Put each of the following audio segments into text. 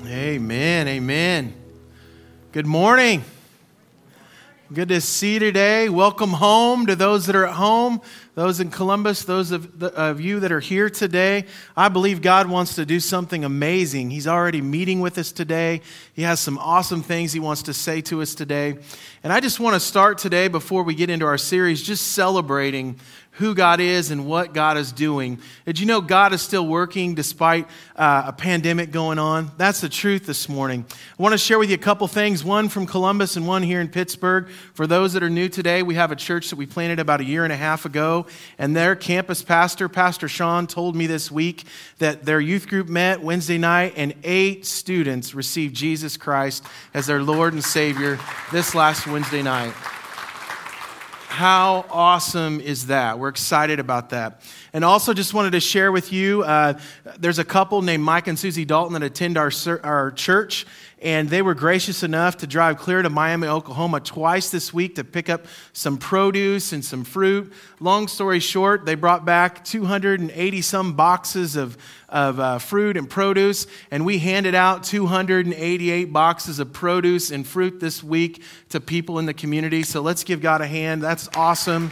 Amen, amen. Good morning. Good to see you today. Welcome home to those that are at home, those in Columbus, those of you that are here today. I believe God wants to do something amazing. He's already meeting with us today. He has some awesome things He wants to say to us today. And I just want to start today, before we get into our series, just celebrating who God is and what God is doing. Did you know God is still working despite a pandemic going on? That's the truth this morning. I want to share with you a couple things, one from Columbus and one here in Pittsburgh. For those that are new today, we have a church that we planted about 1.5 years ago, and their campus pastor, Pastor Sean, told me this week that their youth group met Wednesday night and 8 students received Jesus Christ as their Lord and Savior this last Wednesday night. How awesome is that? We're excited about that. And also just wanted to share with you, there's a couple named Mike and Susie Dalton that attend our church, and they were gracious enough to drive clear to Miami, Oklahoma twice this week to pick up some produce and some fruit. Long story short, they brought back 280-some boxes of fruit and produce, and we handed out 288 boxes of produce and fruit this week to people in the community. So let's give God a hand. That's awesome.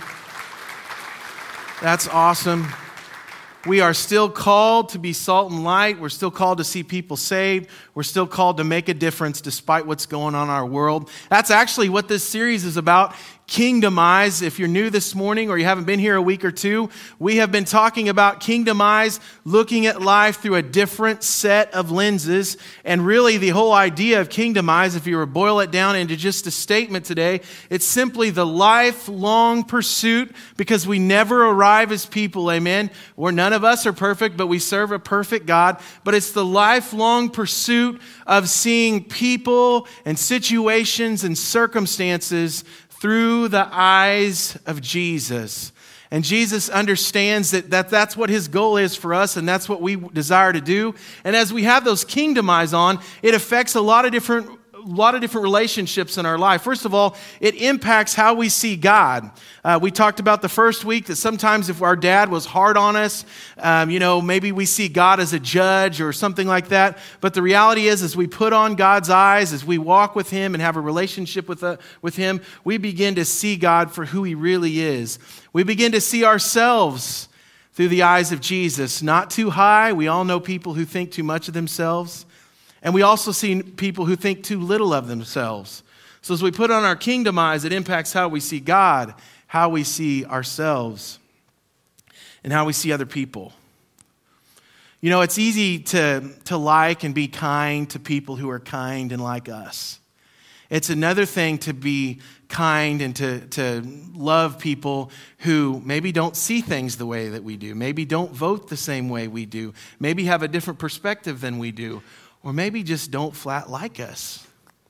That's awesome. We are still called to be salt and light. We're still called to see people saved. We're still called to make a difference despite what's going on in our world. That's actually what this series is about. Kingdom Eyes. If you're new this morning or you haven't been here a week or two, we have been talking about Kingdom Eyes, looking at life through a different set of lenses. And really the whole idea of Kingdom Eyes, if you were to boil it down into just a statement today, it's simply the lifelong pursuit, because we never arrive as people, amen? None of us are perfect, but we serve a perfect God. But it's the lifelong pursuit of seeing people and situations and circumstances through the eyes of Jesus. And Jesus understands that that's what His goal is for us, and that's what we desire to do. And as we have those kingdom eyes on, it affects a lot of different relationships in our life. First of all, it impacts how we see God. We talked about the first week that sometimes if our dad was hard on us, maybe we see God as a judge or something like that. But the reality is, as we put on God's eyes, as we walk with Him and have a relationship with Him, we begin to see God for who He really is. We begin to see ourselves through the eyes of Jesus. Not too high. We all know people who think too much of themselves. And we also see people who think too little of themselves. So as we put on our kingdom eyes, it impacts how we see God, how we see ourselves, and how we see other people. You know, it's easy to like and be kind to people who are kind and like us. It's another thing to be kind and to love people who maybe don't see things the way that we do, maybe don't vote the same way we do, maybe have a different perspective than we do, or maybe just don't flat like us.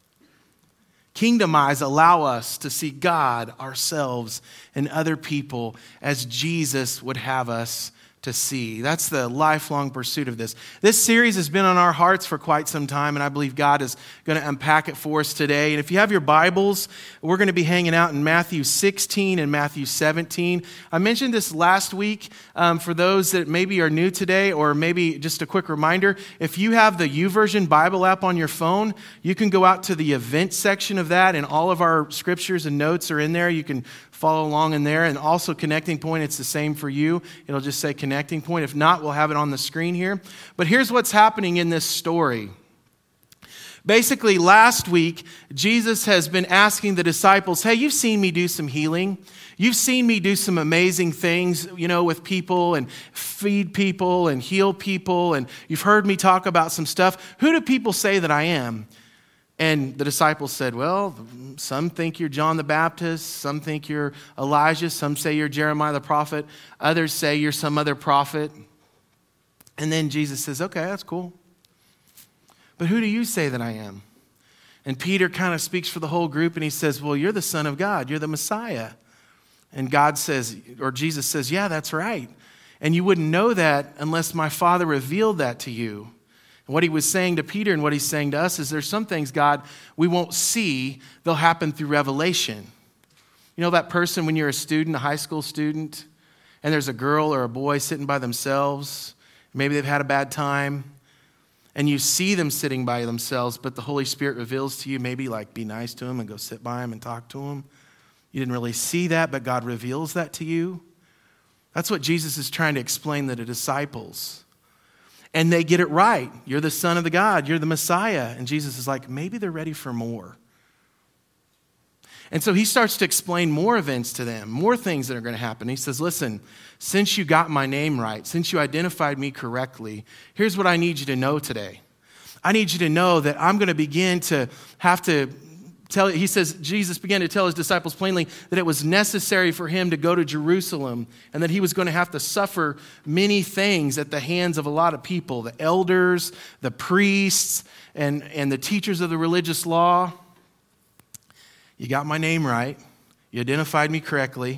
Kingdom eyes allow us to see God, ourselves, and other people as Jesus would have us to see. That's the lifelong pursuit of this. This series has been on our hearts for quite some time, and I believe God is going to unpack it for us today. And if you have your Bibles, we're going to be hanging out in Matthew 16 and Matthew 17. I mentioned this last week for those that maybe are new today, or maybe just a quick reminder. If you have the YouVersion Bible app on your phone, you can go out to the event section of that, and all of our scriptures and notes are in there. You can follow along in there. And also Connecting Point, it's the same for you. It'll just say Connecting Point. If not, we'll have it on the screen here. But here's what's happening in this story. Basically, last week, Jesus has been asking the disciples, hey, you've seen me do some healing. You've seen me do some amazing things, with people and feed people and heal people. And you've heard me talk about some stuff. Who do people say that I am? And the disciples said, well, some think you're John the Baptist, some think you're Elijah, some say you're Jeremiah the prophet, others say you're some other prophet. And then Jesus says, okay, that's cool. But who do you say that I am? And Peter kind of speaks for the whole group, and he says, well, you're the Son of God, you're the Messiah. And Jesus says, yeah, that's right. And you wouldn't know that unless my Father revealed that to you. And what he was saying to Peter and what he's saying to us is there's some things, God, we won't see. They'll happen through revelation. You know that person when you're a student, a high school student, and there's a girl or a boy sitting by themselves. Maybe they've had a bad time. and you see them sitting by themselves, but the Holy Spirit reveals to you, maybe like be nice to them and go sit by them and talk to them. You didn't really see that, but God reveals that to you. That's what Jesus is trying to explain to the disciples. And they get it right. You're the Son of the God. You're the Messiah. And Jesus is like, maybe they're ready for more. And so he starts to explain more events to them, more things that are going to happen. He says, listen, since you got my name right, since you identified me correctly, here's what I need you to know today. I need you to know that I'm going to begin to have to tell, he says, Jesus began to tell his disciples plainly that it was necessary for him to go to Jerusalem and that he was going to have to suffer many things at the hands of a lot of people, the elders, the priests, and the teachers of the religious law. You got my name right. You identified me correctly.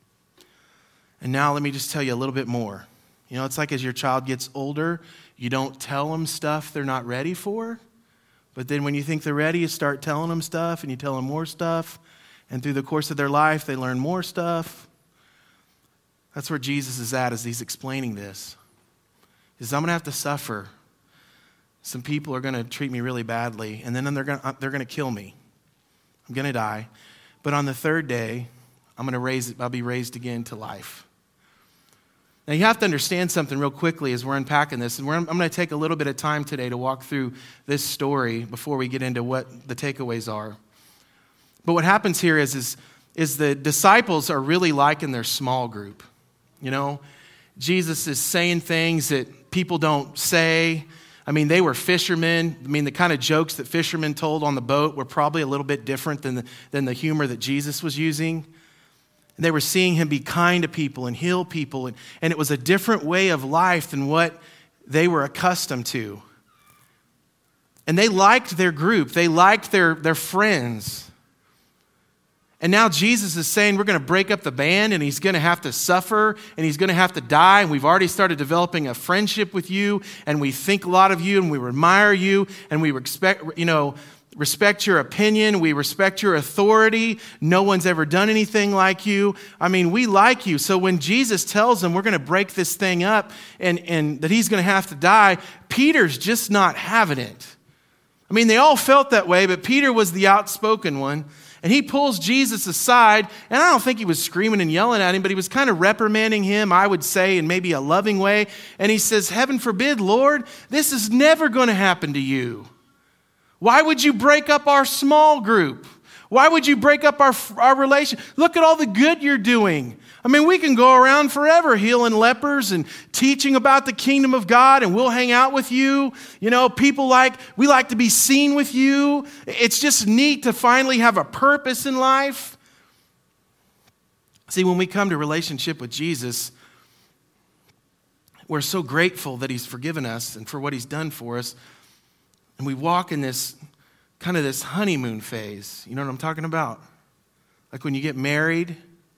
And now let me just tell you a little bit more. You know, it's like as your child gets older, you don't tell them stuff they're not ready for. But then when you think they're ready, you start telling them stuff and you tell them more stuff. And through the course of their life, they learn more stuff. That's where Jesus is at as he's explaining this. He says, I'm going to have to suffer. Some people are going to treat me really badly, and then they're going to kill me. I'm going to die. But on the third day, I'll be raised again to life. Now, you have to understand something real quickly as we're unpacking this. And I'm going to take a little bit of time today to walk through this story before we get into what the takeaways are. But what happens here is the disciples are really like in their small group. You know, Jesus is saying things that people don't say. I mean, they were fishermen. I mean, the kind of jokes that fishermen told on the boat were probably a little bit different than the humor that Jesus was using. And they were seeing him be kind to people and heal people. And it was a different way of life than what they were accustomed to. And they liked their group. They liked their friends. And now Jesus is saying we're going to break up the band and he's going to have to suffer and he's going to have to die. And we've already started developing a friendship with you and we think a lot of you and we admire you and we respect your opinion. We respect your authority. No one's ever done anything like you. I mean, we like you. So when Jesus tells them we're going to break this thing up and that he's going to have to die, Peter's just not having it. I mean, they all felt that way, but Peter was the outspoken one. And he pulls Jesus aside, and I don't think he was screaming and yelling at him, but he was kind of reprimanding him, I would say, in maybe a loving way. And he says, heaven forbid, Lord, this is never going to happen to you. Why would you break up our small group? Why would you break up our relation? Look at all the good you're doing. I mean, we can go around forever healing lepers and teaching about the kingdom of God, and we'll hang out with you. You know, we like to be seen with you. It's just neat to finally have a purpose in life. See, when we come to relationship with Jesus, we're so grateful that he's forgiven us and for what he's done for us. And we walk in this kind of this honeymoon phase. You know what I'm talking about? Like when you get married.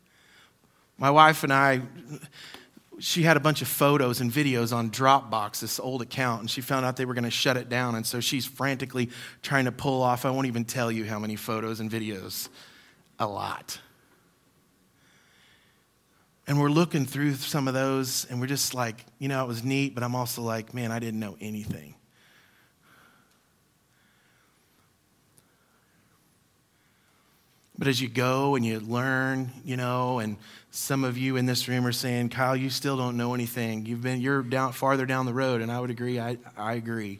My wife and I, she had a bunch of photos and videos on Dropbox, this old account, and she found out they were going to shut it down. And so she's frantically trying to pull off, I won't even tell you how many photos and videos. A lot. And we're looking through some of those, and we're just like, you know, it was neat, but I'm also like, man, I didn't know anything. But as you go and you learn, you know, and some of you in this room are saying, Kyle, you still don't know anything. You're farther down the road, and I would agree. I agree.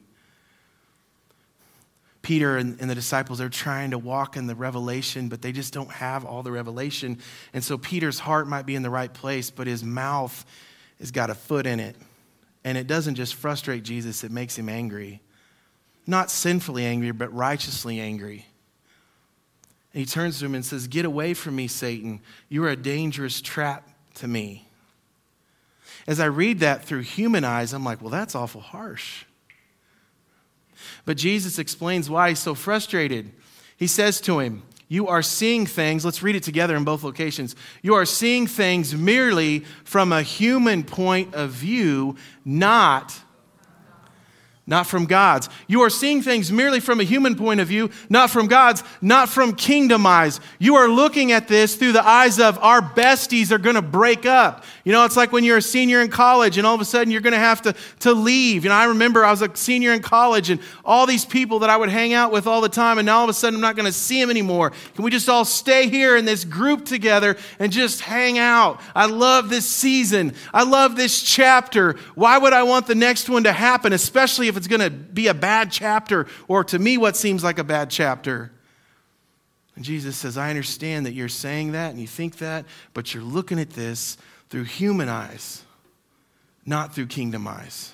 Peter and the disciples are trying to walk in the revelation, but they just don't have all the revelation. And so Peter's heart might be in the right place, but his mouth has got a foot in it. And it doesn't just frustrate Jesus, it makes him angry. Not sinfully angry, but righteously angry. And he turns to him and says, get away from me, Satan. You are a dangerous trap to me. As I read that through human eyes, I'm like, well, that's awful harsh. But Jesus explains why he's so frustrated. He says to him, you are seeing things, let's read it together in both locations. You are seeing things merely from a human point of view, not not from God's. You are seeing things merely from a human point of view, not from God's, not from kingdom eyes. You are looking at this through the eyes of our besties are going to break up. You know, it's like when you're a senior in college and all of a sudden you're going to have to leave. You know, I remember I was a senior in college and all these people that I would hang out with all the time, and now all of a sudden I'm not going to see them anymore. Can we just all stay here in this group together and just hang out? I love this season. I love this chapter. Why would I want the next one to happen, especially if it's going to be a bad chapter, or to me what seems like a bad chapter? And Jesus says, I understand that you're saying that and you think that, but you're looking at this through human eyes, not through kingdom eyes.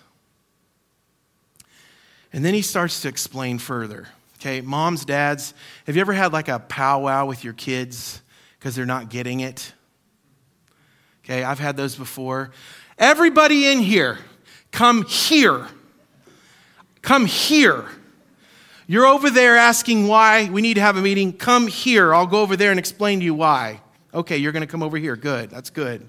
And then he starts to explain further. Okay, moms, dads, have you ever had like a powwow with your kids because they're not getting it? Okay, I've had those before. Everybody in here, come here. Come here. You're over there asking why we need to have a meeting. Come here. I'll go over there and explain to you why. Okay, you're going to come over here. Good. That's good.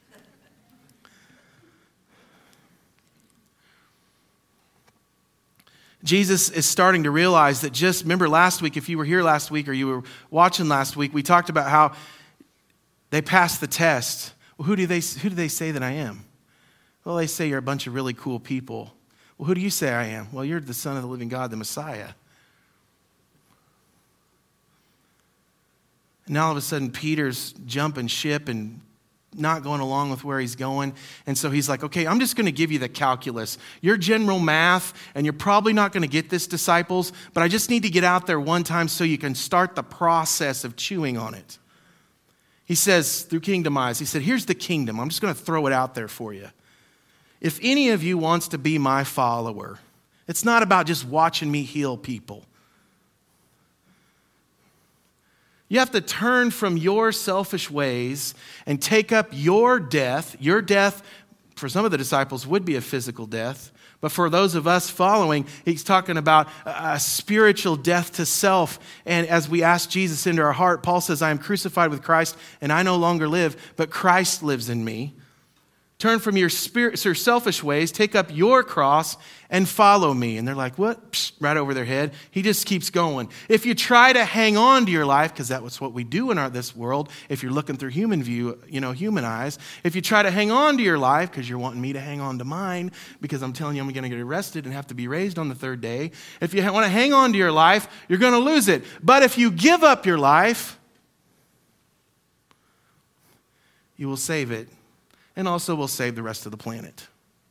Jesus is starting to realize that remember last week, if you were here last week or you were watching last week, we talked about how they passed the test. Well, who do they say that I am? Well, they say you're a bunch of really cool people. Well, who do you say I am? Well, you're the Son of the living God, the Messiah. And now all of a sudden, Peter's jumping ship and not going along with where he's going. And so he's like, okay, I'm just going to give you the calculus. Your general math, and you're probably not going to get this, disciples, but I just need to get out there one time so you can start the process of chewing on it. He says, through kingdom eyes, he said, here's the kingdom. I'm just going to throw it out there for you. If any of you wants to be my follower, it's not about just watching me heal people. You have to turn from your selfish ways and take up your death. Your death, for some of the disciples, would be a physical death. But for those of us following, he's talking about a spiritual death to self. And as we ask Jesus into our heart, Paul says, I am crucified with Christ, and I no longer live, but Christ lives in me. Turn from your selfish ways, take up your cross, and follow me. And they're like, what? Psst, right over their head. He just keeps going. If you try to hang on to your life, because that's what we do in this world, if you're looking through human view, human eyes, if you try to hang on to your life, because you're wanting me to hang on to mine, because I'm telling you I'm going to get arrested and have to be raised on the third day. If you want to hang on to your life, you're going to lose it. But if you give up your life, you will save it. And also will save the rest of the planet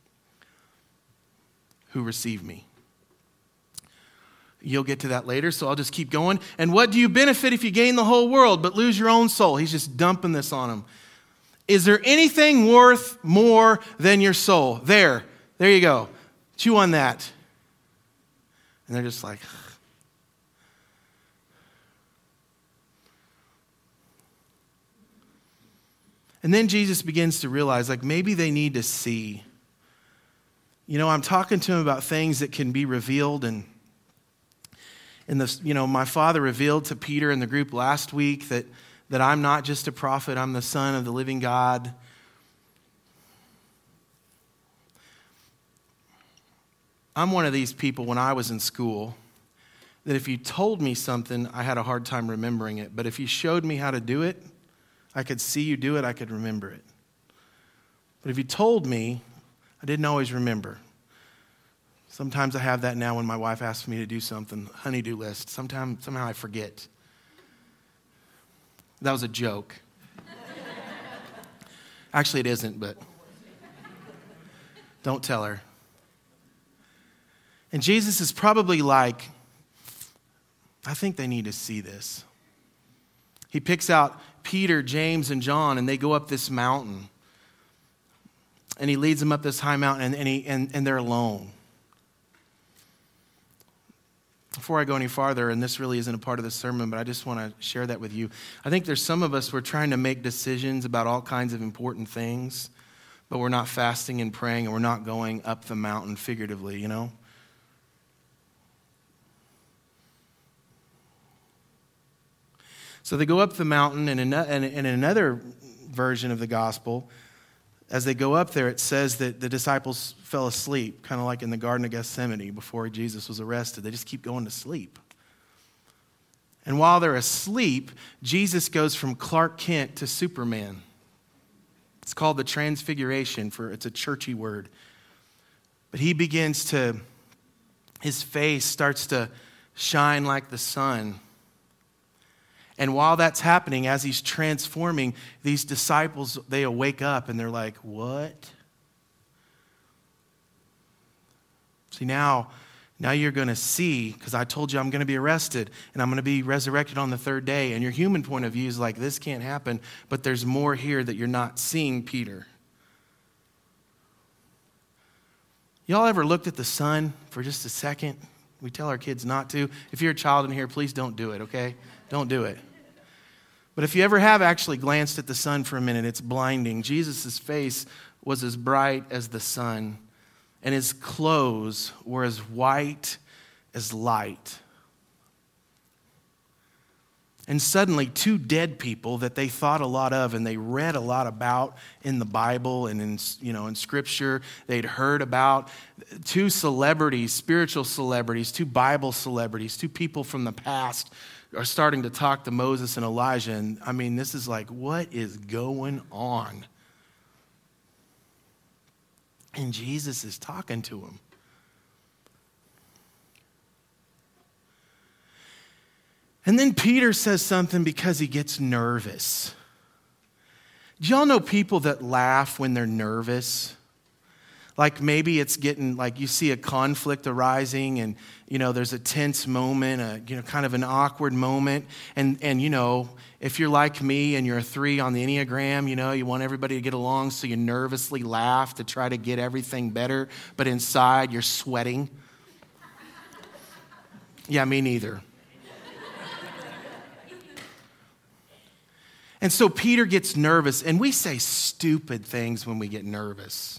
who receive me. You'll get to that later, so I'll just keep going. And what do you benefit if you gain the whole world but lose your own soul? He's just dumping this on them. Is there anything worth more than your soul? There you go. Chew on that. And they're just like... And then Jesus begins to realize, maybe they need to see. I'm talking to him about things that can be revealed. And my Father revealed to Peter in the group last week that I'm not just a prophet, I'm the Son of the living God. I'm one of these people when I was in school that if you told me something, I had a hard time remembering it. But if you showed me how to do it, I could see you do it, I could remember it. But if you told me, I didn't always remember. Sometimes I have that now when my wife asks me to do something, honey-do list. Somehow I forget. That was a joke. Actually, it isn't, but don't tell her. And Jesus is probably like, I think they need to see this. He picks out Peter, James, and John, and they go up this mountain. And he leads them up this high mountain, and they're alone. Before I go any farther, and this really isn't a part of the sermon, but I just want to share that with you. I think there's some of us, we're trying to make decisions about all kinds of important things, but we're not fasting and praying, and we're not going up the mountain figuratively, So they go up the mountain, and in another version of the gospel, as they go up there, it says that the disciples fell asleep, kind of like in the Garden of Gethsemane before Jesus was arrested. They just keep going to sleep. And while they're asleep, Jesus goes from Clark Kent to Superman. It's called the Transfiguration. It's a churchy word. But he begins to, his face starts to shine like the sun. And while that's happening, as he's transforming, these disciples, they wake up and they're like, what? See, now you're going to see, because I told you I'm going to be arrested and I'm going to be resurrected on the third day. And your human point of view is like, this can't happen. But there's more here that you're not seeing, Peter. Y'all ever looked at the sun for just a second? We tell our kids not to. If you're a child in here, please don't do it, okay? Don't do it. But if you ever have actually glanced at the sun for a minute, it's blinding. Jesus' face was as bright as the sun, and his clothes were as white as light. And suddenly, two dead people that they thought a lot of and they read a lot about in the Bible and in Scripture, they'd heard about, two celebrities, spiritual celebrities, two Bible celebrities, two people from the past are starting to talk to Moses and Elijah. And I mean, this is like, what is going on? And Jesus is talking to them. And then Peter says something because he gets nervous. Do y'all know people that laugh when they're nervous? Like maybe it's getting, like you see a conflict arising and, there's a tense moment, kind of an awkward moment. And if you're like me and you're a 3 on the Enneagram, you want everybody to get along, so you nervously laugh to try to get everything better. But inside you're sweating. Yeah, me neither. And so Peter gets nervous, and we say stupid things when we get nervous.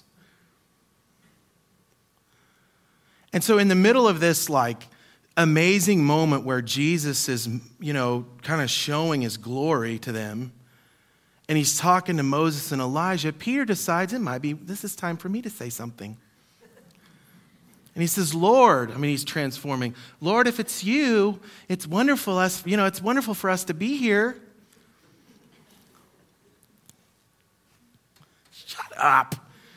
And so in the middle of this amazing moment where Jesus is, kind of showing his glory to them, and he's talking to Moses and Elijah, Peter decides this is time for me to say something. And he says, Lord, he's transforming. Lord, if it's you, it's wonderful it's wonderful for us to be here. Shut up.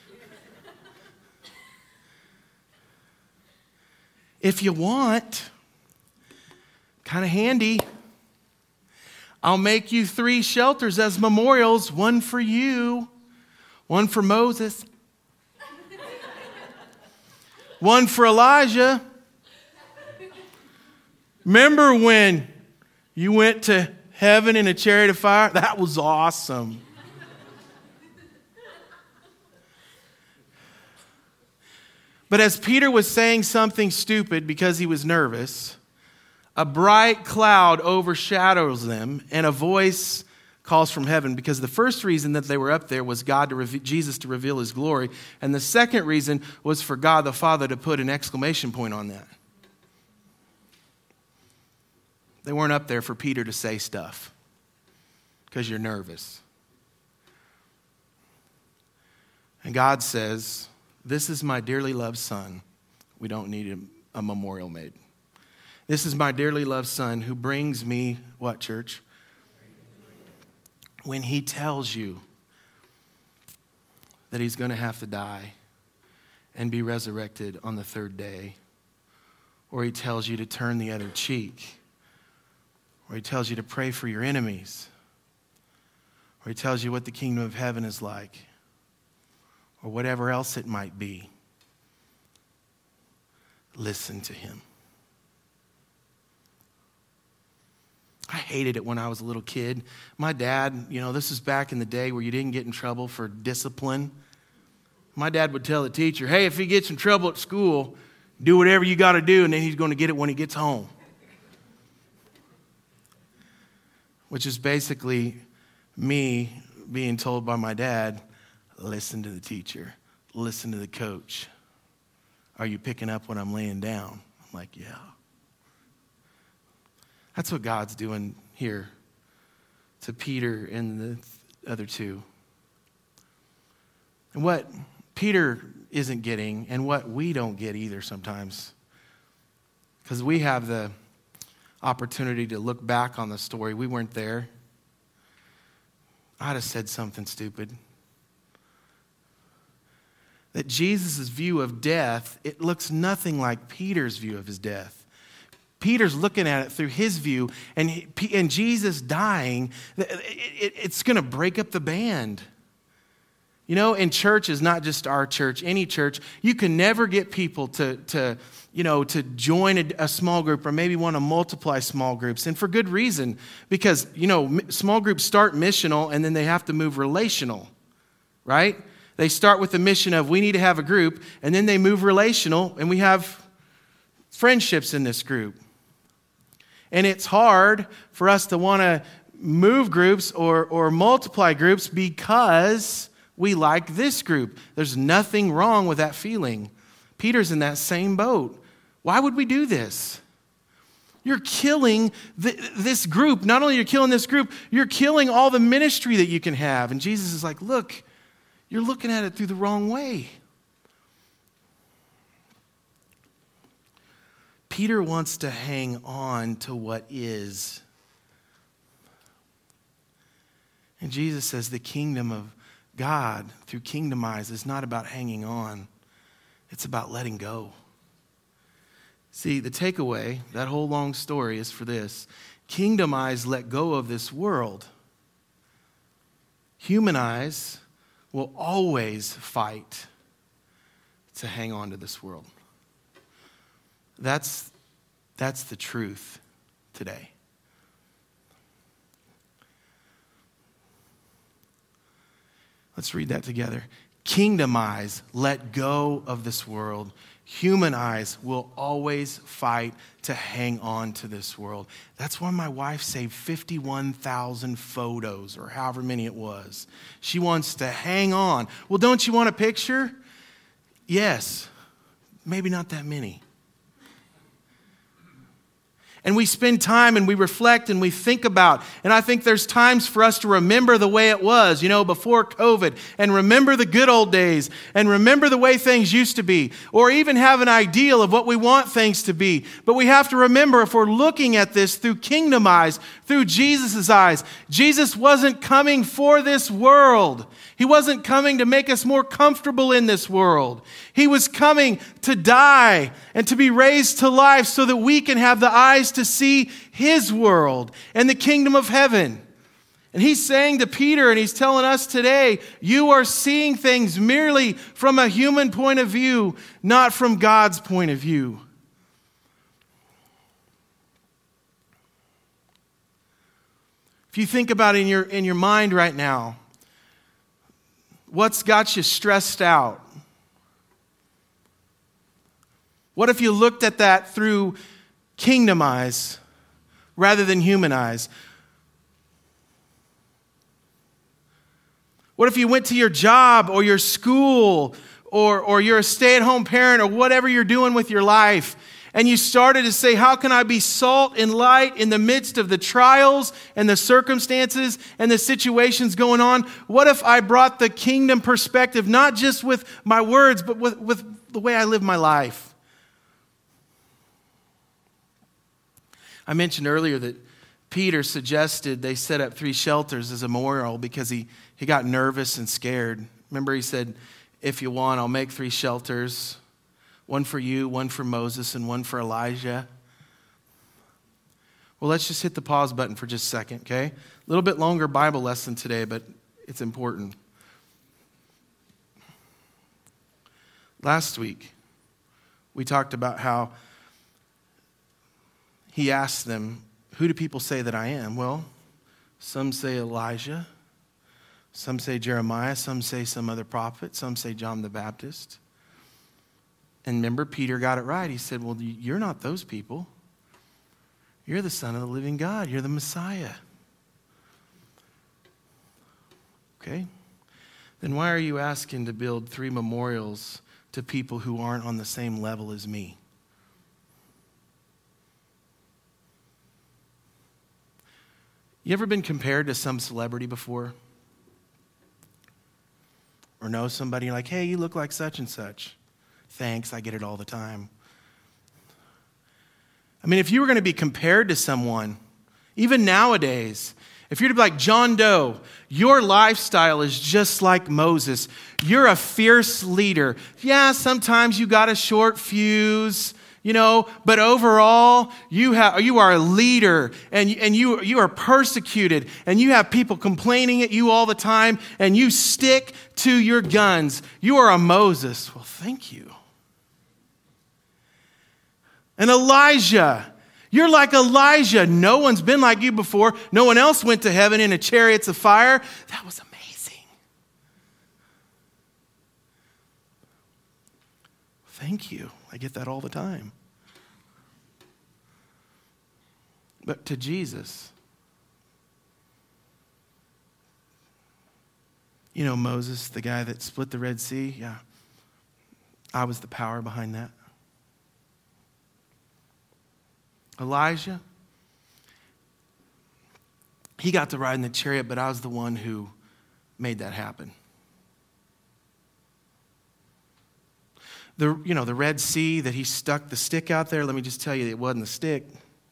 If you want, kind of handy, I'll make you 3 shelters as memorials, one for you, one for Moses, one for Elijah. Remember when you went to heaven in a chariot of fire? That was awesome. But as Peter was saying something stupid because he was nervous, a bright cloud overshadows them, and a voice calls from heaven, because the first reason that they were up there was Jesus to reveal his glory, and the second reason was for God the Father to put an exclamation point on that. They weren't up there for Peter to say stuff because you're nervous. And God says, this is my dearly loved son. We don't need a memorial made. This is my dearly loved son who brings me, what, church? When he tells you that he's going to have to die and be resurrected on the third day, or he tells you to turn the other cheek, or he tells you to pray for your enemies, or he tells you what the kingdom of heaven is like, or whatever else it might be, listen to him. I hated it when I was a little kid. My dad, this is back in the day where you didn't get in trouble for discipline. My dad would tell the teacher, hey, if he gets in trouble at school, do whatever you got to do, and then he's going to get it when he gets home. Which is basically me being told by my dad, listen to the teacher. Listen to the coach. Are you picking up what I'm laying down? I'm like, yeah. That's what God's doing here to Peter and the other two. And what Peter isn't getting, and what we don't get either sometimes, because we have the opportunity to look back on the story. We weren't there. I'd have said something stupid. That Jesus' view of death, it looks nothing like Peter's view of his death. Peter's looking at it through his view, and Jesus dying, it's going to break up the band. You know, in churches, not just our church, any church, you can never get people to join a small group or maybe want to multiply small groups. And for good reason, because, small groups start missional and then they have to move relational, right? They start with the mission of we need to have a group, and then they move relational, and we have friendships in this group. And it's hard for us to want to move groups or multiply groups because we like this group. There's nothing wrong with that feeling. Peter's in that same boat. Why would we do this? You're killing this group. Not only are you killing this group, you're killing all the ministry that you can have. And Jesus is like, look, you're looking at it through the wrong way. Peter wants to hang on to what is. And Jesus says the kingdom of God through Kingdomize is not about hanging on. It's about letting go. See, the takeaway, that whole long story is for this. Kingdomize, let go of this world. Humanize will always fight to hang on to this world. That's the truth today. Let's read that together. Kingdomize, let go of this world. Humanize will always fight to hang on to this world. That's why my wife saved 51,000 photos, or however many it was. She wants to hang on. Well, don't you want a picture? Yes. Maybe not that many. And we spend time and we reflect and we think about. And I think there's times for us to remember the way it was, before COVID. And remember the good old days. And remember the way things used to be. Or even have an ideal of what we want things to be. But we have to remember, if we're looking at this through Kingdom eyes, through Jesus' eyes, Jesus wasn't coming for this world. He wasn't coming to make us more comfortable in this world. He was coming to die and to be raised to life so that we can have the eyes to see His world and the kingdom of heaven. And He's saying to Peter, and He's telling us today, you are seeing things merely from a human point of view, not from God's point of view. If you think about it in your mind right now, what's got you stressed out? What if you looked at that through kingdom eyes rather than human eyes? What if you went to your job or your school or you're a stay-at-home parent or whatever you're doing with your life, and you started to say, how can I be salt and light in the midst of the trials and the circumstances and the situations going on? What if I brought the kingdom perspective, not just with my words, but with the way I live my life? I mentioned earlier that Peter suggested they set up 3 shelters as a memorial because he got nervous and scared. Remember, he said, if you want, I'll make 3 shelters. One for you, one for Moses, and one for Elijah. Well, let's just hit the pause button for just a second, okay? A little bit longer Bible lesson today, but it's important. Last week, we talked about how he asked them, who do people say that I am? Well, some say Elijah, some say Jeremiah, some say some other prophet, some say John the Baptist. And remember, Peter got it right. He said, well, you're not those people. You're the Son of the living God. You're the Messiah. Okay? Then why are you asking to build 3 memorials to people who aren't on the same level as me? You ever been compared to some celebrity before? Or or know somebody, you're like, hey, you look like such and such. Thanks, I get it all the time. I mean, if you were going to be compared to someone, even nowadays, if you're to be like John Doe, your lifestyle is just like Moses. You're a fierce leader. Yeah, sometimes you got a short fuse, but overall, you are a leader, and you are persecuted, and you have people complaining at you all the time, and you stick to your guns. You are a Moses. Well, thank you. And Elijah, you're like Elijah. No one's been like you before. No one else went to heaven in a chariots of fire. That was amazing. Thank you. I get that all the time. But to Jesus, Moses, the guy that split the Red Sea, yeah, I was the power behind that. Elijah, he got to ride in the chariot, but I was the one who made that happen. The Red Sea that he stuck the stick out there, let me just tell you, it wasn't the stick.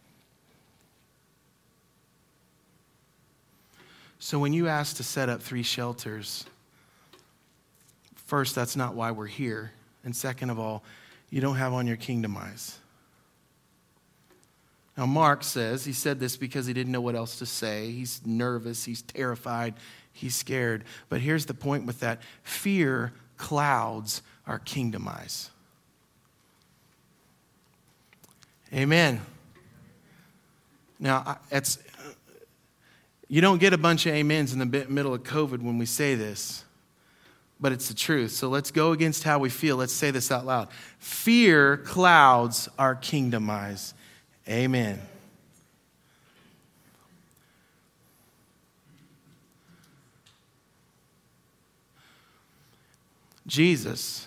So when you ask to set up 3 shelters, first, that's not why we're here. And second of all, you don't have on your kingdom eyes. Now, Mark says, he said this because he didn't know what else to say. He's nervous, he's terrified, he's scared. But here's the point with that. Fear clouds our kingdom eyes. Amen. Now, you don't get a bunch of amens in the middle of COVID when we say this, but it's the truth. So let's go against how we feel. Let's say this out loud. Fear clouds our kingdom eyes. Amen. Jesus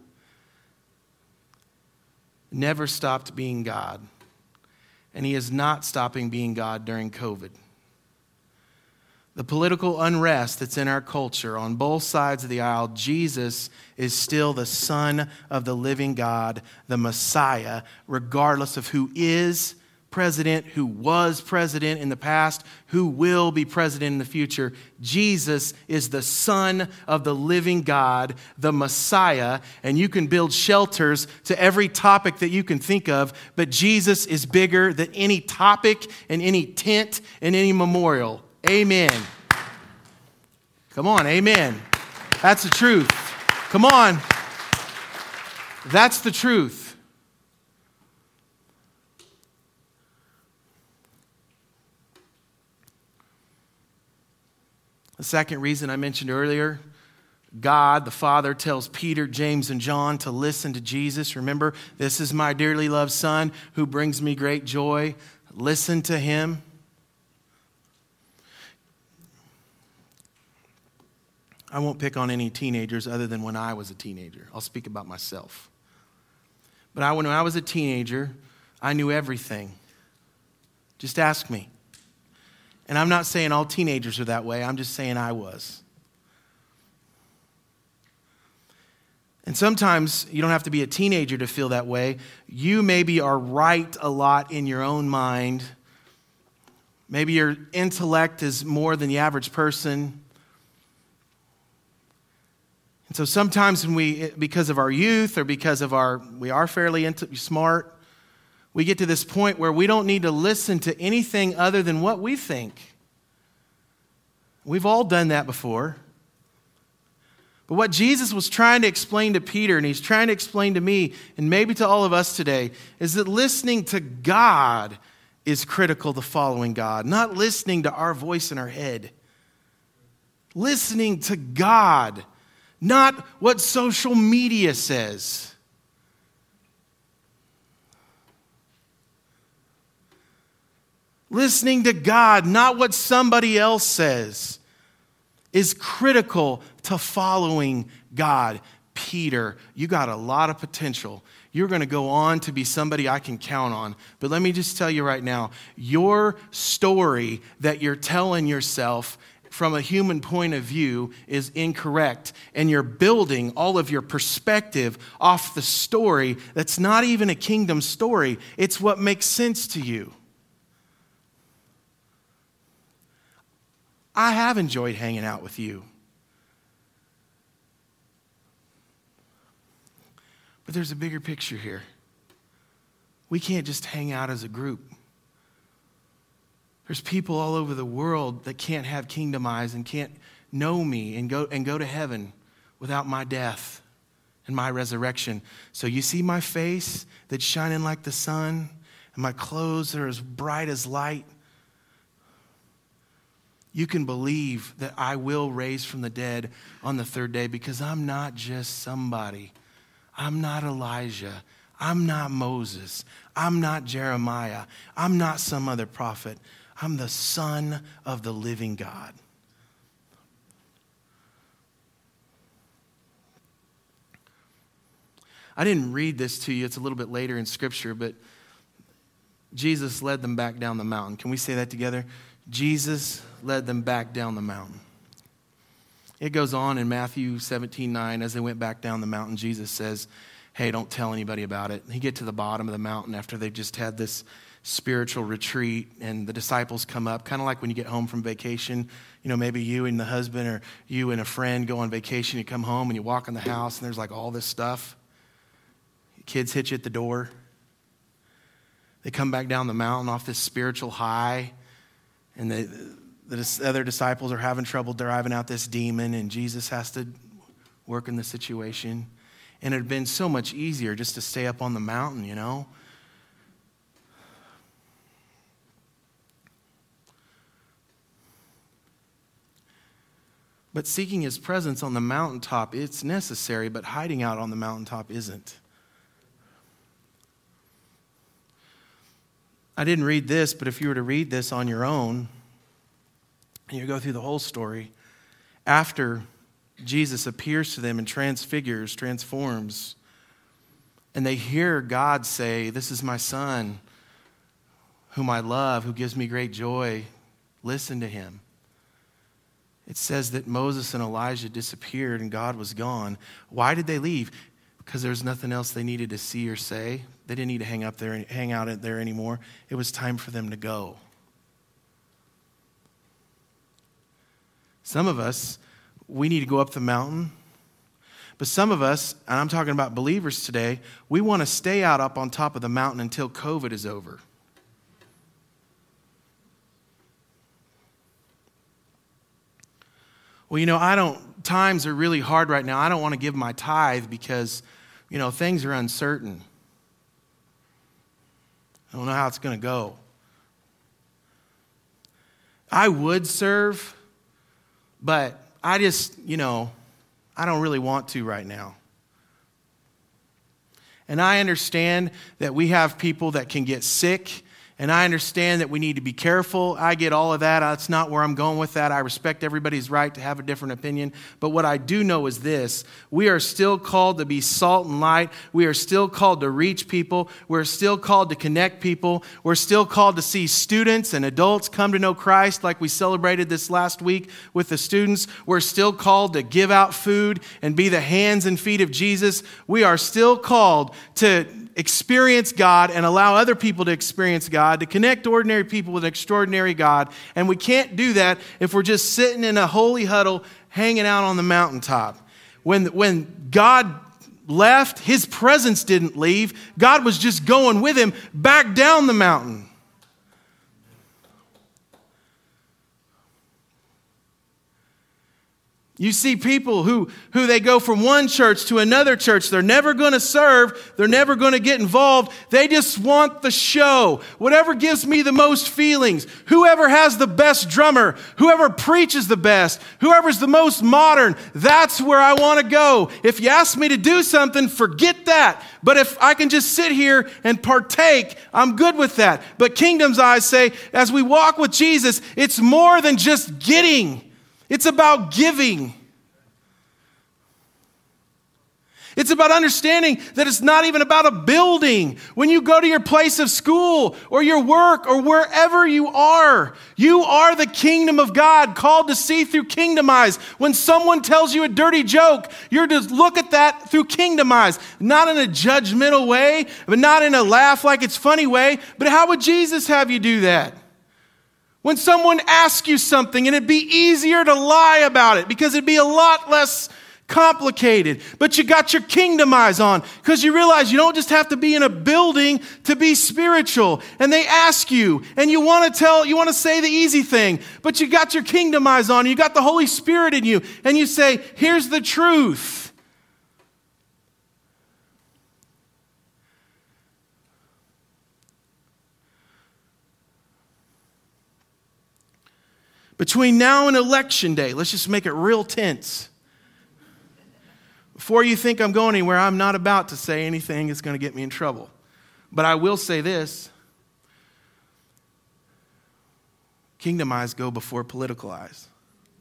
never stopped being God, and he is not stopping being God during COVID. The political unrest that's in our culture on both sides of the aisle, Jesus is still the Son of the living God, the Messiah, regardless of who is president, who was president in the past, who will be president in the future. Jesus is the Son of the living God, the Messiah, and you can build shelters to every topic that you can think of, but Jesus is bigger than any topic and any tent and any memorial. Amen. Come on, amen. That's the truth. Come on. That's the truth. The second reason I mentioned earlier, God, the Father, tells Peter, James, and John to listen to Jesus. Remember, this is my dearly loved Son who brings me great joy. Listen to him. I won't pick on any teenagers other than when I was a teenager. I'll speak about myself. But when I was a teenager, I knew everything. Just ask me. And I'm not saying all teenagers are that way. I'm just saying I was. And sometimes you don't have to be a teenager to feel that way. You maybe are right a lot in your own mind. Maybe your intellect is more than the average person. And so sometimes because of our youth or because of we are fairly smart, we get to this point where we don't need to listen to anything other than what we think. We've all done that before. But what Jesus was trying to explain to Peter, and he's trying to explain to me, and maybe to all of us today, is that listening to God is critical to following God, not listening to our voice in our head. Listening to God. Not what social media says. Listening to God, not what somebody else says, is critical to following God. Peter, you got a lot of potential. You're going to go on to be somebody I can count on. But let me just tell you right now, your story that you're telling yourself from a human point of view is incorrect, and you're building all of your perspective off the story that's not even a kingdom story. It's what makes sense to you. I have enjoyed hanging out with you. But there's a bigger picture here. We can't just hang out as a group. There's people all over the world that can't have kingdom eyes and can't know me and go to heaven without my death and my resurrection. So you see my face that's shining like the sun and my clothes are as bright as light. You can believe that I will raise from the dead on the third day, because I'm not just somebody. I'm not Elijah. I'm not Moses. I'm not Jeremiah. I'm not some other prophet. I'm the Son of the living God. I didn't read this to you. It's a little bit later in Scripture, but Jesus led them back down the mountain. Can we say that together? Jesus led them back down the mountain. It goes on in Matthew 17:9. As they went back down the mountain, Jesus says, hey, don't tell anybody about it. They get to the bottom of the mountain after they've just had this spiritual retreat, and the disciples come up, kind of like when you get home from vacation. You know, maybe you and the husband or you and a friend go on vacation, you come home and you walk in the house and there's like all this stuff. Kids hit you at the door. They come back down the mountain off this spiritual high, and the other disciples are having trouble driving out this demon, and Jesus has to work in the situation. And it had been so much easier just to stay up on the mountain, you know. But seeking his presence on the mountaintop, it's necessary, but hiding out on the mountaintop isn't. I didn't read this, but if you were to read this on your own, and you go through the whole story, after Jesus appears to them and transforms, and they hear God say, this is my Son, whom I love, who gives me great joy. Listen to him. It says that Moses and Elijah disappeared and God was gone. Why did they leave? Because there's nothing else they needed to see or say. They didn't need to hang out there anymore. It was time for them to go. Some of us, we need to go up the mountain. But some of us, and I'm talking about believers today, we want to stay out up on top of the mountain until COVID is over. Well, you know, times are really hard right now. I don't want to give my tithe because, you know, things are uncertain. I don't know how it's going to go. I would serve, but I just, you know, I don't really want to right now. And I understand that we have people that can get sick, and I understand that we need to be careful. I get all of that. That's not where I'm going with that. I respect everybody's right to have a different opinion. But what I do know is this: we are still called to be salt and light. We are still called to reach people. We're still called to connect people. We're still called to see students and adults come to know Christ like we celebrated this last week with the students. We're still called to give out food and be the hands and feet of Jesus. We are still called to experience God and allow other people to experience God, to connect ordinary people with an extraordinary God. And we can't do that if we're just sitting in a holy huddle hanging out on the mountaintop. When God left, his presence didn't leave. God was just going with him back down the mountain. You see people who they go from one church to another church. They're never going to serve. They're never going to get involved. They just want the show. Whatever gives me the most feelings. Whoever has the best drummer. Whoever preaches the best. Whoever's the most modern. That's where I want to go. If you ask me to do something, forget that. But if I can just sit here and partake, I'm good with that. But Kingdom's Eyes say, as we walk with Jesus, it's more than just getting. It's about giving. It's about understanding that it's not even about a building. When you go to your place of school or your work or wherever you are the kingdom of God, called to see through kingdom eyes. When someone tells you a dirty joke, you're to look at that through kingdom eyes. Not in a judgmental way, but not in a laugh like it's funny way. But how would Jesus have you do that? When someone asks you something and it'd be easier to lie about it because it'd be a lot less complicated, but you got your kingdom eyes on because you realize you don't just have to be in a building to be spiritual. And they ask you and you want to say the easy thing, but you got your kingdom eyes on, you got the Holy Spirit in you, and you say, here's the truth. Between now and Election Day, let's just make it real tense. Before you think I'm going anywhere, I'm not about to say anything that's going to get me in trouble. But I will say this. Kingdom eyes go before political eyes.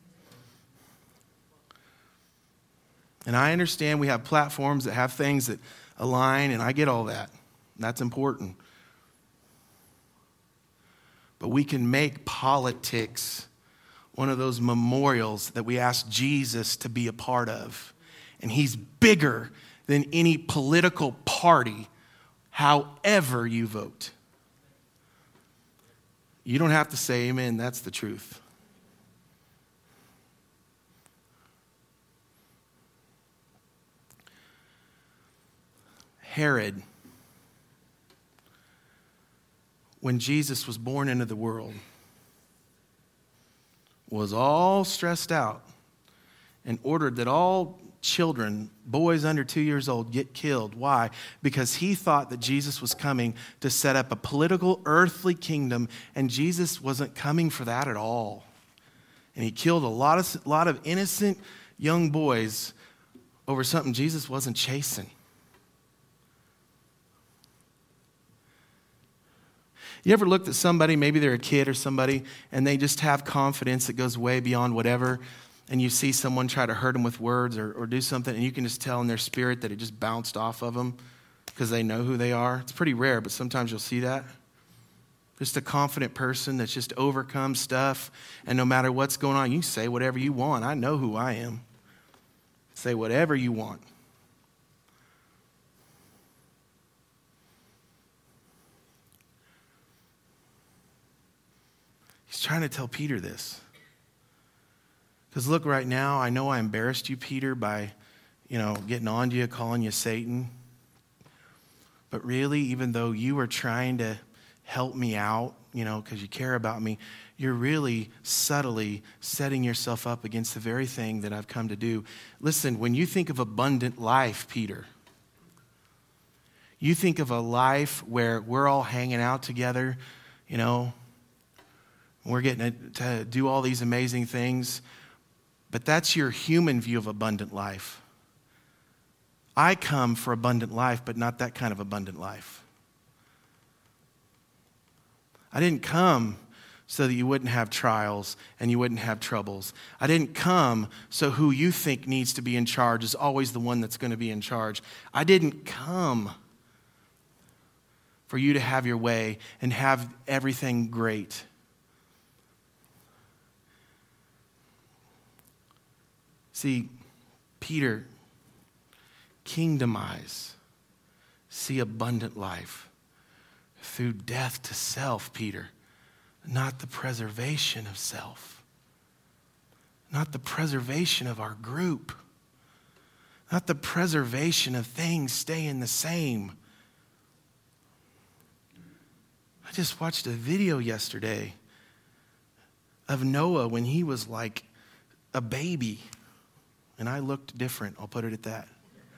And I understand we have platforms that have things that align, and I get all that. That's important. But we can make politics one of those memorials that we ask Jesus to be a part of. And he's bigger than any political party, however you vote. You don't have to say amen, that's the truth. Herod, when Jesus was born into the world, was all stressed out and ordered that all children, boys under 2 years old, get killed. Why? Because he thought that Jesus was coming to set up a political, earthly kingdom, and Jesus wasn't coming for that at all. And he killed a lot of innocent young boys over something Jesus wasn't chasing. You ever looked at somebody, maybe they're a kid or somebody, and they just have confidence that goes way beyond whatever, and you see someone try to hurt them with words or do something, and you can just tell in their spirit that it just bounced off of them because they know who they are? It's pretty rare, but sometimes you'll see that. Just a confident person that's just overcome stuff, and no matter what's going on, you can say whatever you want. I know who I am. Say whatever you want. He's trying to tell Peter this. Because look, right now, I know I embarrassed you, Peter, by, getting on to you, calling you Satan. But really, even though you were trying to help me out, because you care about me, you're really subtly setting yourself up against the very thing that I've come to do. Listen, when you think of abundant life, Peter, you think of a life where we're all hanging out together, we're getting to do all these amazing things. But that's your human view of abundant life. I come for abundant life, but not that kind of abundant life. I didn't come so that you wouldn't have trials and you wouldn't have troubles. I didn't come so who you think needs to be in charge is always the one that's going to be in charge. I didn't come for you to have your way and have everything great. See, Peter, kingdom eyes, see abundant life through death to self, Peter, not the preservation of self, not the preservation of our group, not the preservation of things staying the same. I just watched a video yesterday of Noah when he was like a baby. And I looked different, I'll put it at that.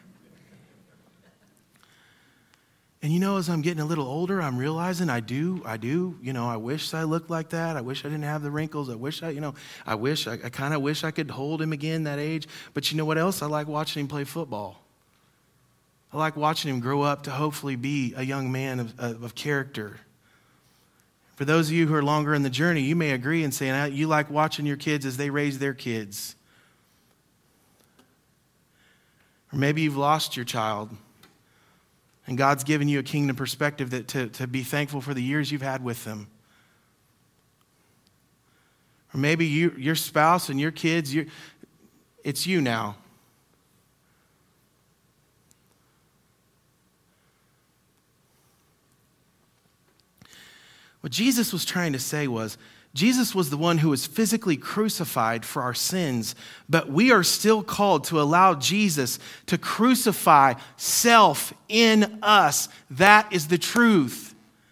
And as I'm getting a little older, I'm realizing I wish I looked like that. I wish I didn't have the wrinkles. I kind of wish I could hold him again that age. But you know what else? I like watching him play football. I like watching him grow up to hopefully be a young man of character. For those of you who are longer in the journey, you may agree and say, you like watching your kids as they raise their kids. Or maybe you've lost your child and God's given you a kingdom perspective to be thankful for the years you've had with them. Or maybe your spouse and your kids, it's you now. What Jesus was trying to say was, Jesus was the one who was physically crucified for our sins, but we are still called to allow Jesus to crucify self in us. That is the truth.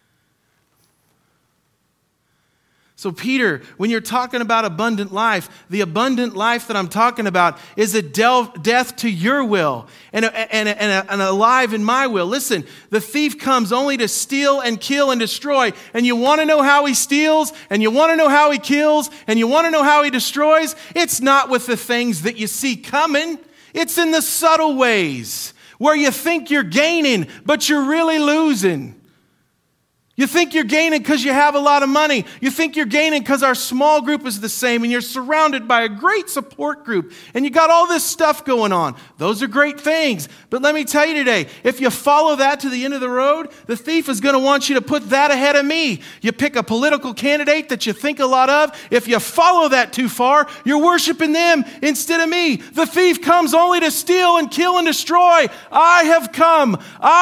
So Peter, when you're talking about abundant life, the abundant life that I'm talking about is a death to your will and alive in my will. Listen, the thief comes only to steal and kill and destroy. And you want to know how he steals, and you want to know how he kills, and you want to know how he destroys? It's not with the things that you see coming. It's in the subtle ways where you think you're gaining, but you're really losing. You think you're gaining because you have a lot of money. You think you're gaining because our small group is the same and you're surrounded by a great support group and you got all this stuff going on. Those are great things. But let me tell you today, if you follow that to the end of the road, the thief is going to want you to put that ahead of me. You pick a political candidate that you think a lot of. If you follow that too far, you're worshiping them instead of me. The thief comes only to steal and kill and destroy. I have come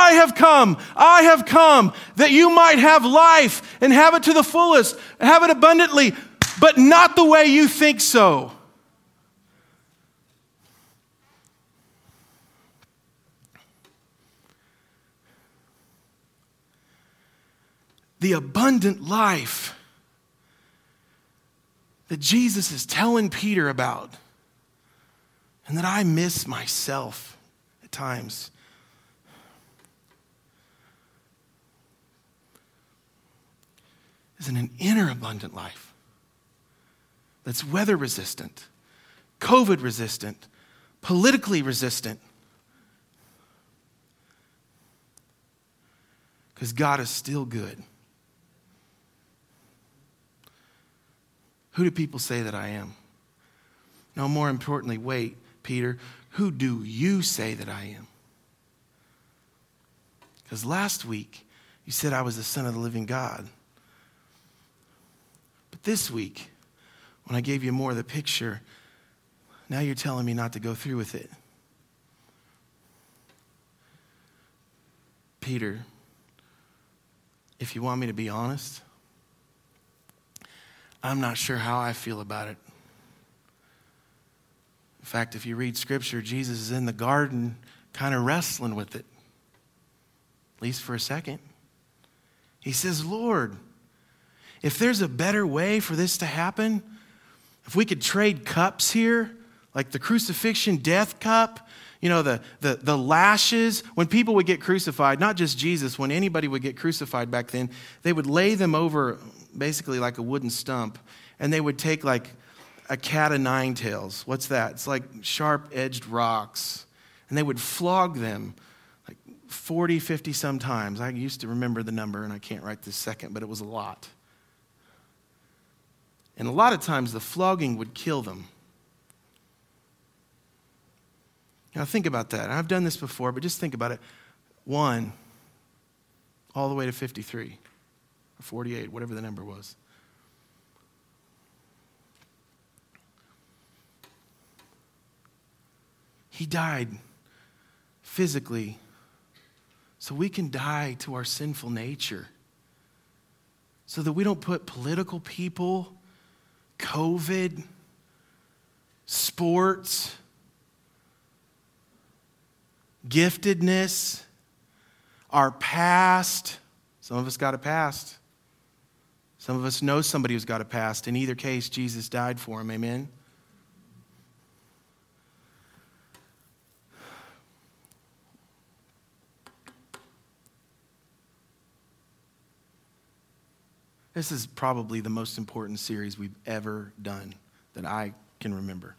that you might have life and have it to the fullest, have it abundantly, but not the way you think so. The abundant life that Jesus is telling Peter about, and that I miss myself at times. Is an inner abundant life that's weather resistant, COVID resistant, politically resistant. Because God is still good. Who do people say that I am? No, more importantly, wait, Peter, who do you say that I am? Because last week, you said I was the Son of the living God. But this week, when I gave you more of the picture, now you're telling me not to go through with it. Peter, if you want me to be honest, I'm not sure how I feel about it. In fact, if you read Scripture, Jesus is in the garden kind of wrestling with it, at least for a second. He says, Lord, if there's a better way for this to happen, if we could trade cups here, like the crucifixion death cup, you know, the lashes, when people would get crucified, not just Jesus, when anybody would get crucified back then, they would lay them over basically like a wooden stump, and they would take like a cat of nine tails. What's that? It's like sharp-edged rocks, and they would flog them like 40, 50 sometimes. I used to remember the number, and I can't write this second, but it was a lot. And a lot of times the flogging would kill them. Now think about that. I've done this before, but just think about it. 1 all the way to 53 or 48, whatever the number was. He died physically so we can die to our sinful nature, so that we don't put political people, COVID, sports, giftedness, our past. Some of us got a past. Some of us know somebody who's got a past. In either case, Jesus died for him. Amen? This is probably the most important series we've ever done that I can remember.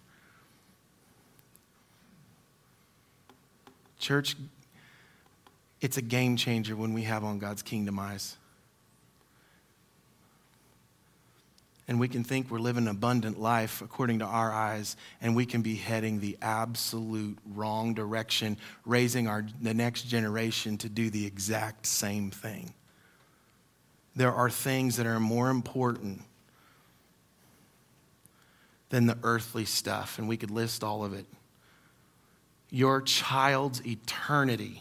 Church, it's a game changer when we have on God's kingdom eyes. And we can think we're living an abundant life according to our eyes, and we can be heading the absolute wrong direction, raising the next generation to do the exact same thing. There are things that are more important than the earthly stuff, and we could list all of it. Your child's eternity,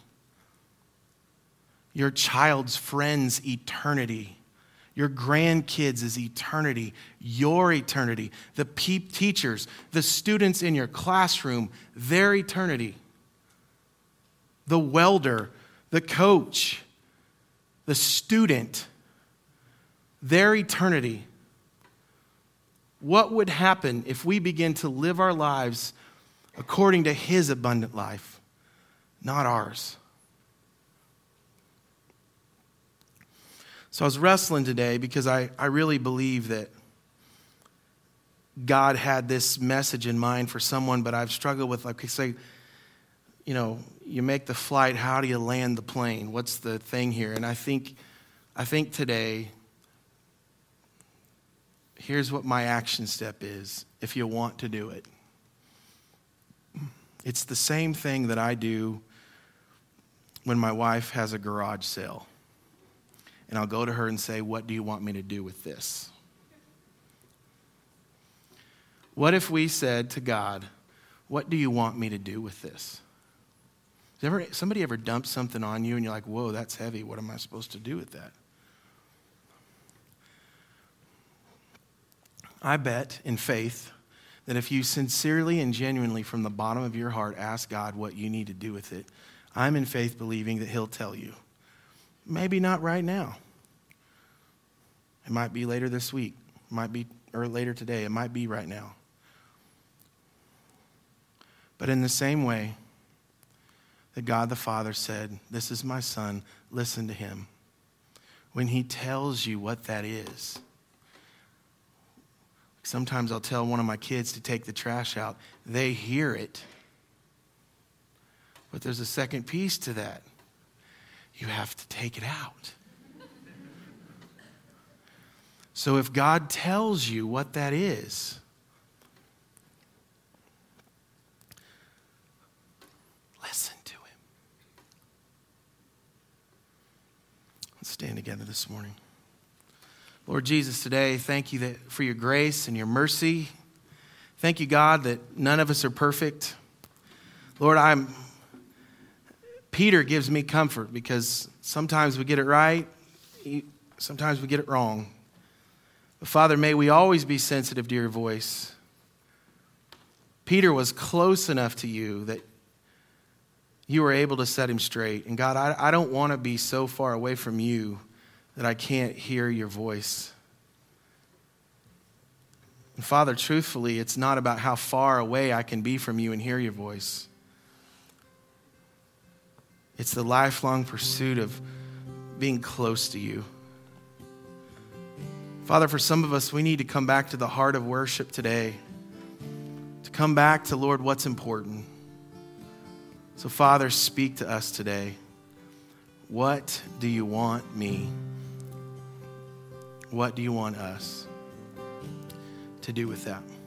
your child's friend's eternity, your grandkids' eternity, your eternity, the teachers, the students in your classroom, their eternity, the welder, the coach, the student, their eternity. What would happen if we begin to live our lives according to his abundant life, not ours? So I was wrestling today because I really believe that God had this message in mind for someone, but I've struggled with, like, say, you make the flight, how do you land the plane? What's the thing here? And I think today, here's what my action step is if you want to do it. It's the same thing that I do when my wife has a garage sale. And I'll go to her and say, what do you want me to do with this? What if we said to God, what do you want me to do with this? Somebody ever dumped something on you and you're like, whoa, that's heavy. What am I supposed to do with that? I bet in faith that if you sincerely and genuinely from the bottom of your heart ask God what you need to do with it, I'm in faith believing that he'll tell you. Maybe not right now. It might be later this week. It might be or later today. It might be right now. But in the same way that God the Father said, this is my son, listen to him. When he tells you what that is. Sometimes I'll tell one of my kids to take the trash out. They hear it. But there's a second piece to that. You have to take it out. So if God tells you what that is, listen to him. Let's stand together this morning. Lord Jesus, today, thank you for your grace and your mercy. Thank you, God, that none of us are perfect. Lord, Peter gives me comfort because sometimes we get it right, sometimes we get it wrong. But Father, may we always be sensitive to your voice. Peter was close enough to you that you were able to set him straight. And God, I don't want to be so far away from you that I can't hear your voice. And Father, truthfully, it's not about how far away I can be from you and hear your voice. It's the lifelong pursuit of being close to you. Father, for some of us, we need to come back to the heart of worship today. To come back to, Lord, what's important. So, Father, speak to us today. What do you want me? What do you want us to do with that?